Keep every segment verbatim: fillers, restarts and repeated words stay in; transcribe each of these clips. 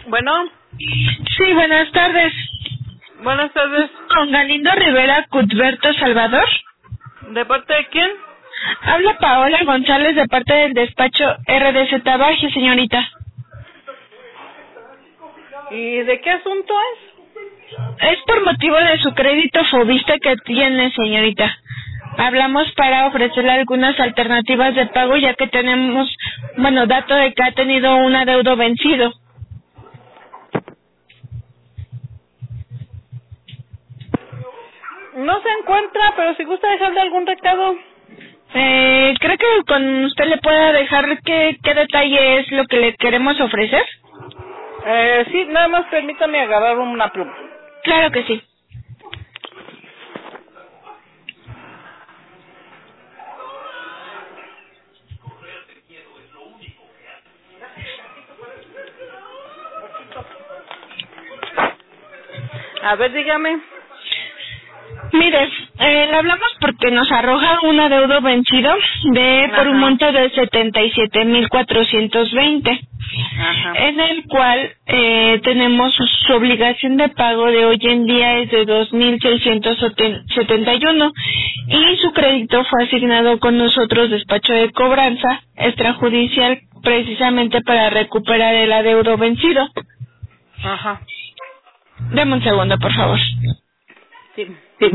Bueno. Sí, buenas tardes. Buenas tardes. Con Galindo Rivera Cuthberto Salvador. ¿De parte de quién? Habla Paola González de parte del despacho R D Z Baje, señorita. ¿Y de qué asunto es? Es por motivo de su crédito Fovista que tiene, señorita. Hablamos para ofrecerle algunas alternativas de pago, ya que tenemos, bueno, dato de que ha tenido un adeudo vencido. No se encuentra, pero si gusta dejarle algún recado. Eh, ¿cree que con usted le pueda dejar qué, qué detalle es lo que le queremos ofrecer? Eh, sí, nada más permítame agarrar una pluma. Claro que sí. A ver, dígame. Mire, eh, le hablamos porque nos arroja un adeudo vencido de Ajá. por un monto de setenta y siete mil cuatrocientos veinte, Ajá. en el cual eh, tenemos su, su obligación de pago de hoy en día es de dos mil seiscientos setenta y uno y su crédito fue asignado con nosotros despacho de cobranza extrajudicial precisamente para recuperar el adeudo vencido. Ajá. Deme un segundo, por favor. Sí. Sí.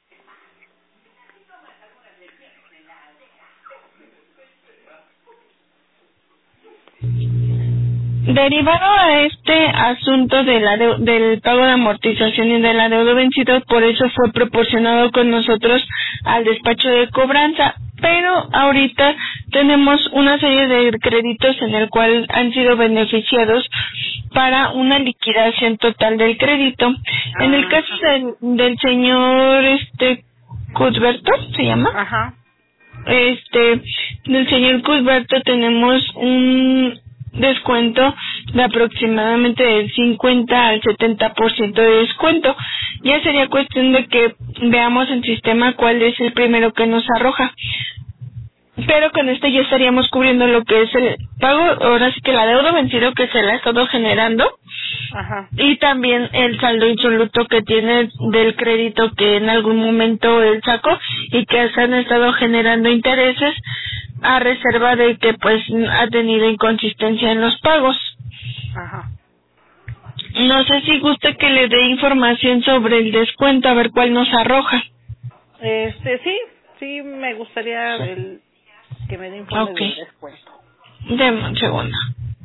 Derivado a este asunto de la de, del pago de amortización y del adeudo vencido, por eso fue proporcionado con nosotros al despacho de cobranza, pero ahorita tenemos una serie de créditos en el cual han sido beneficiados para una liquidación total del crédito. Ah. En el caso del, del señor este Cuthberto, ¿se llama? Ajá. Este, del señor Cuthberto tenemos un descuento de aproximadamente del cincuenta al setenta por ciento de descuento. Ya sería cuestión de que veamos en sistema cuál es el primero que nos arroja. Pero con este ya estaríamos cubriendo lo que es el pago, ahora sí que el adeudo vencido que se le ha estado generando. Ajá. Y también el saldo insoluto que tiene del crédito que en algún momento él sacó y que se han estado generando intereses a reserva de que pues ha tenido inconsistencia en los pagos. Ajá. No sé si guste que le dé información sobre el descuento, a ver cuál nos arroja. Este, sí, sí me gustaría el, que me dé informe okay. del descuento. Deme un segundo.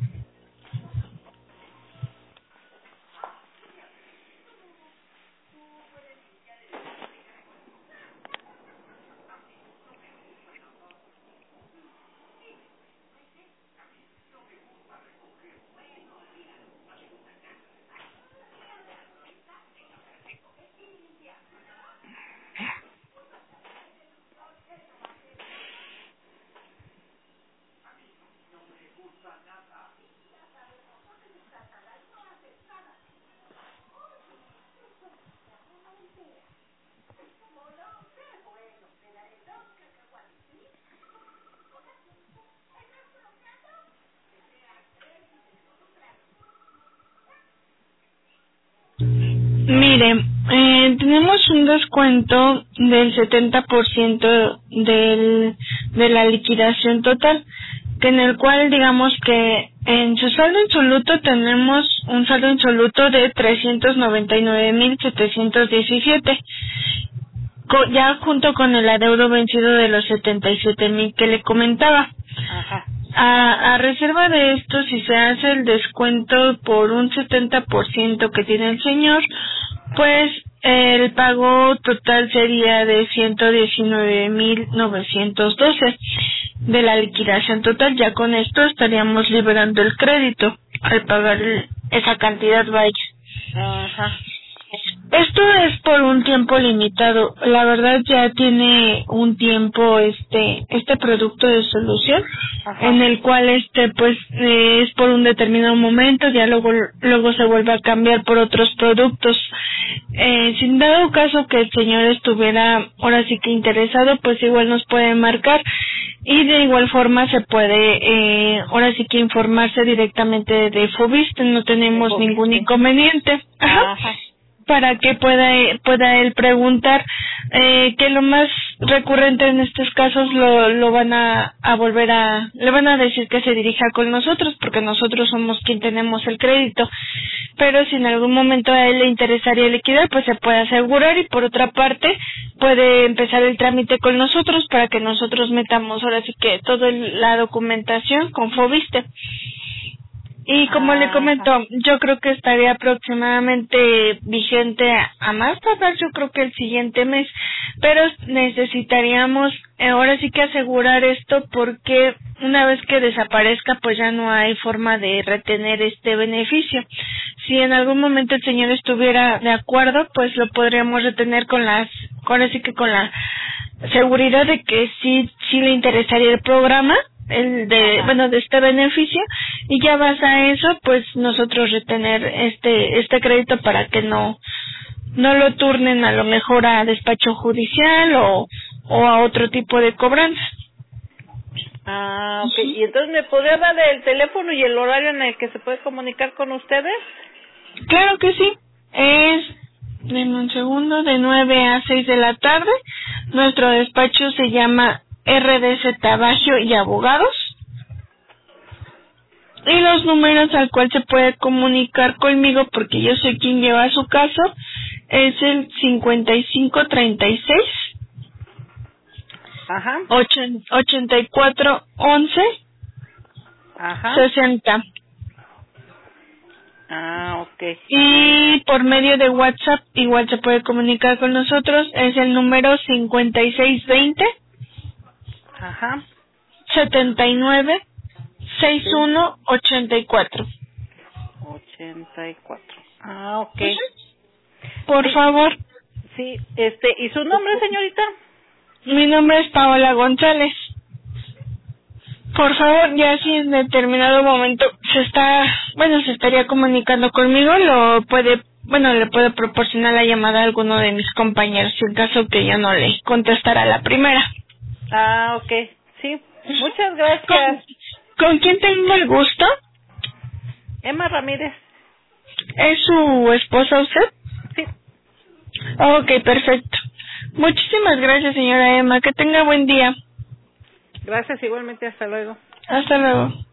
Mire, eh, tenemos un descuento del setenta por ciento del, de la liquidación total, que en el cual digamos que en su saldo insoluto tenemos un saldo insoluto de trescientos noventa y nueve mil setecientos diecisiete, ya junto con el adeudo vencido de los setenta y siete mil que le comentaba. Ajá. A, a reserva de esto, si se hace el descuento por un setenta por ciento que tiene el señor, pues el pago total sería de ciento diecinueve mil novecientos doce de la liquidación total. Ya con esto estaríamos liberando el crédito al pagar el, esa cantidad, vaya. Ajá. Esto es por un tiempo limitado. La verdad ya tiene un tiempo este este producto de solución. Ajá. En el cual este pues eh, es por un determinado momento, ya luego luego se vuelve a cambiar por otros productos. Eh, sin dado caso que el señor estuviera ahora sí que interesado, pues igual nos puede marcar y de igual forma se puede eh, ahora sí que informarse directamente de Foviste, no tenemos Foviste. ningún inconveniente. Ajá. Ajá. Para que pueda pueda él preguntar, eh, que lo más recurrente en estos casos lo lo van a, a volver a, le van a decir que se dirija con nosotros, porque nosotros somos quien tenemos el crédito, pero si en algún momento a él le interesaría liquidar, pues se puede asegurar y por otra parte puede empezar el trámite con nosotros para que nosotros metamos ahora sí que toda la documentación con Foviste. Y como ah, le comento, yo creo que estaría aproximadamente vigente a, a más tardar, yo creo que el siguiente mes, pero necesitaríamos eh, ahora sí que asegurar esto porque una vez que desaparezca pues ya no hay forma de retener este beneficio. Si en algún momento el señor estuviera de acuerdo, pues lo podríamos retener con las, ahora sí que con la seguridad de que sí, sí le interesaría el programa, el de, bueno, de este beneficio, y ya base a eso, pues nosotros retener este este crédito para que no no lo turnen a lo mejor a despacho judicial o o a otro tipo de cobranza. Ah, ok. ¿Y entonces me podría dar el teléfono y el horario en el que se puede comunicar con ustedes? Claro que sí. Es, denme un segundo, de nueve a seis de la tarde. Nuestro despacho se llama R D Z Baggio y Abogados. Y los números al cual se puede comunicar conmigo, porque yo soy quien lleva su caso, es el cincuenta y cinco treinta y seis, ajá, ochenta y cuatro once, ajá, sesenta. Ah, okay. Y por medio de WhatsApp igual se puede comunicar con nosotros, es el número cincuenta y seis veinte, ajá, setenta y nueve, sesenta y uno ochenta y cuatro. ochenta y cuatro. Ah, okay. Por sí. favor. Sí, este, ¿y su nombre, señorita? Mi nombre es Paola González. Por favor, ya si en determinado momento se está, bueno, se estaría comunicando conmigo, lo puede, bueno, le puedo proporcionar la llamada a alguno de mis compañeros, en caso que yo no le contestara la primera. Ah, okay. Sí, muchas gracias. ¿Con, ¿con quién tengo el gusto? Emma Ramírez. ¿Es su esposa usted? Sí. Ok, perfecto. Muchísimas gracias, señora Emma. Que tenga buen día. Gracias, igualmente. Hasta luego. Hasta luego.